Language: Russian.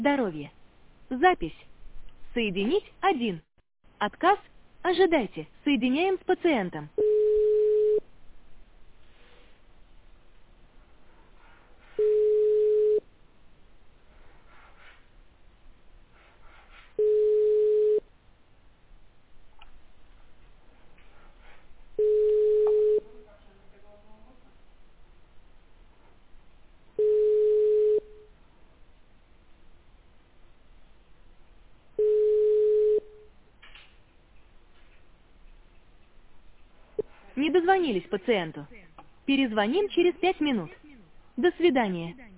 Здоровье. Запись. Соединить 1. Отказ. Ожидайте. Соединяем с пациентом. Не дозвонились пациенту. Перезвоним через 5 минут. До свидания.